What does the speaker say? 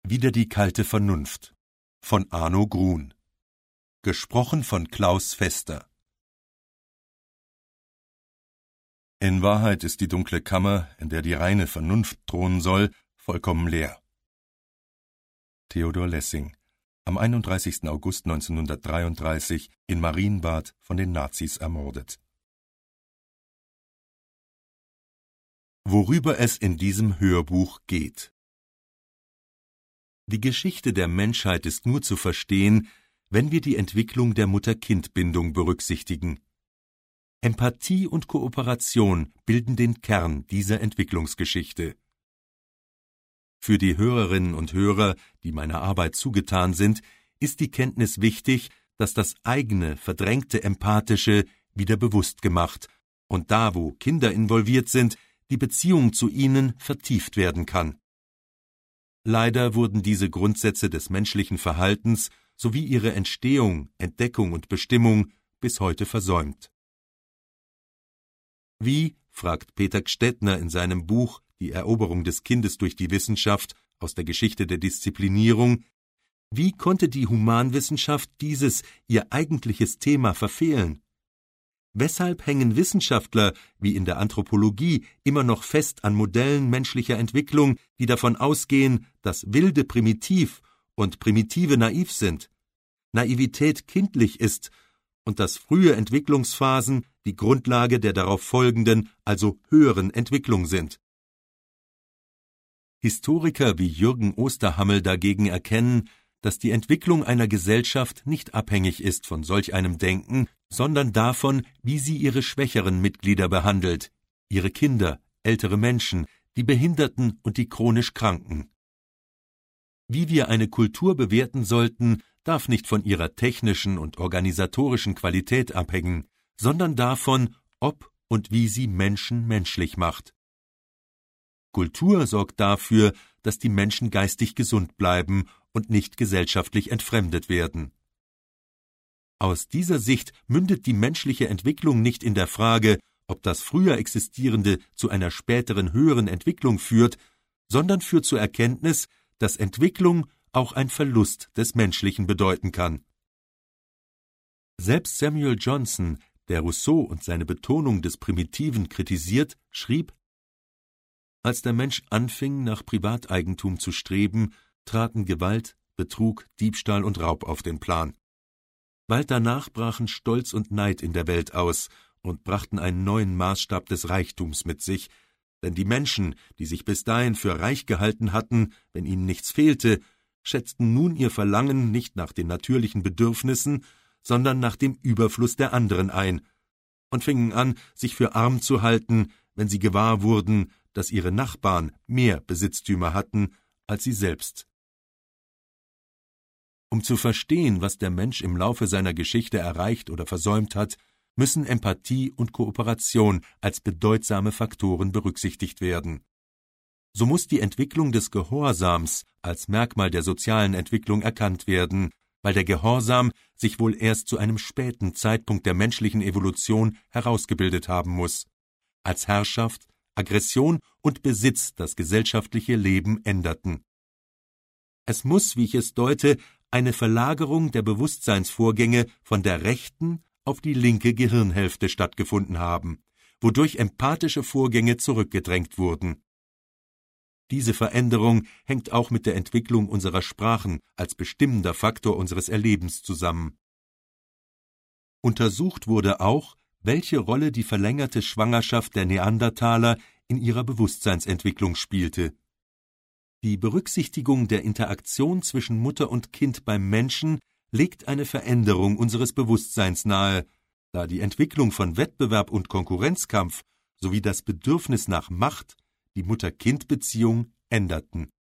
Wieder die kalte Vernunft von Arno Grun. Gesprochen von Klaus Fester. In Wahrheit ist die dunkle Kammer, in der die reine Vernunft thronen soll, vollkommen leer. Theodor Lessing, am 31. August 1933 in Marienbad von den Nazis ermordet. Worüber es in diesem Hörbuch geht. Die Geschichte der Menschheit ist nur zu verstehen, wenn wir die Entwicklung der Mutter-Kind-Bindung berücksichtigen. Empathie und Kooperation bilden den Kern dieser Entwicklungsgeschichte. Für die Hörerinnen und Hörer, die meiner Arbeit zugetan sind, ist die Kenntnis wichtig, dass das eigene, verdrängte Empathische wieder bewusst gemacht und da, wo Kinder involviert sind, die Beziehung zu ihnen vertieft werden kann. Leider wurden diese Grundsätze des menschlichen Verhaltens sowie ihre Entstehung, Entdeckung und Bestimmung bis heute versäumt. Wie, fragt Peter Gstettner in seinem Buch Die Eroberung des Kindes durch die Wissenschaft aus der Geschichte der Disziplinierung, wie konnte die Humanwissenschaft dieses, ihr eigentliches Thema verfehlen? Weshalb hängen Wissenschaftler, wie in der Anthropologie, immer noch fest an Modellen menschlicher Entwicklung, die davon ausgehen, dass Wilde primitiv und Primitive naiv sind, Naivität kindlich ist und dass frühe Entwicklungsphasen die Grundlage der darauf folgenden, also höheren Entwicklung sind? Historiker wie Jürgen Osterhammel dagegen erkennen, dass die Entwicklung einer Gesellschaft nicht abhängig ist von solch einem Denken, sondern davon, wie sie ihre schwächeren Mitglieder behandelt, ihre Kinder, ältere Menschen, die Behinderten und die chronisch Kranken. Wie wir eine Kultur bewerten sollten, darf nicht von ihrer technischen und organisatorischen Qualität abhängen, sondern davon, ob und wie sie Menschen menschlich macht. Kultur sorgt dafür, dass die Menschen geistig gesund bleiben und nicht gesellschaftlich entfremdet werden. Aus dieser Sicht mündet die menschliche Entwicklung nicht in der Frage, ob das früher Existierende zu einer späteren höheren Entwicklung führt, sondern führt zur Erkenntnis, dass Entwicklung auch ein Verlust des Menschlichen bedeuten kann. Selbst Samuel Johnson, der Rousseau und seine Betonung des Primitiven kritisiert, schrieb: Als der Mensch anfing, nach Privateigentum zu streben, traten Gewalt, Betrug, Diebstahl und Raub auf den Plan. Bald danach brachen Stolz und Neid in der Welt aus und brachten einen neuen Maßstab des Reichtums mit sich, denn die Menschen, die sich bis dahin für reich gehalten hatten, wenn ihnen nichts fehlte, schätzten nun ihr Verlangen nicht nach den natürlichen Bedürfnissen, sondern nach dem Überfluss der anderen ein und fingen an, sich für arm zu halten, wenn sie gewahr wurden, dass ihre Nachbarn mehr Besitztümer hatten als sie selbst. Um zu verstehen, was der Mensch im Laufe seiner Geschichte erreicht oder versäumt hat, müssen Empathie und Kooperation als bedeutsame Faktoren berücksichtigt werden. So muss die Entwicklung des Gehorsams als Merkmal der sozialen Entwicklung erkannt werden, weil der Gehorsam sich wohl erst zu einem späten Zeitpunkt der menschlichen Evolution herausgebildet haben muss, als Herrschaft, Aggression und Besitz das gesellschaftliche Leben änderten. Es muss, wie ich es deute, eine Verlagerung der Bewusstseinsvorgänge von der rechten auf die linke Gehirnhälfte stattgefunden haben, wodurch empathische Vorgänge zurückgedrängt wurden. Diese Veränderung hängt auch mit der Entwicklung unserer Sprachen als bestimmender Faktor unseres Erlebens zusammen. Untersucht wurde auch, welche Rolle die verlängerte Schwangerschaft der Neandertaler in ihrer Bewusstseinsentwicklung spielte. Die Berücksichtigung der Interaktion zwischen Mutter und Kind beim Menschen legt eine Veränderung unseres Bewusstseins nahe, da die Entwicklung von Wettbewerb und Konkurrenzkampf sowie das Bedürfnis nach Macht die Mutter-Kind-Beziehung änderten.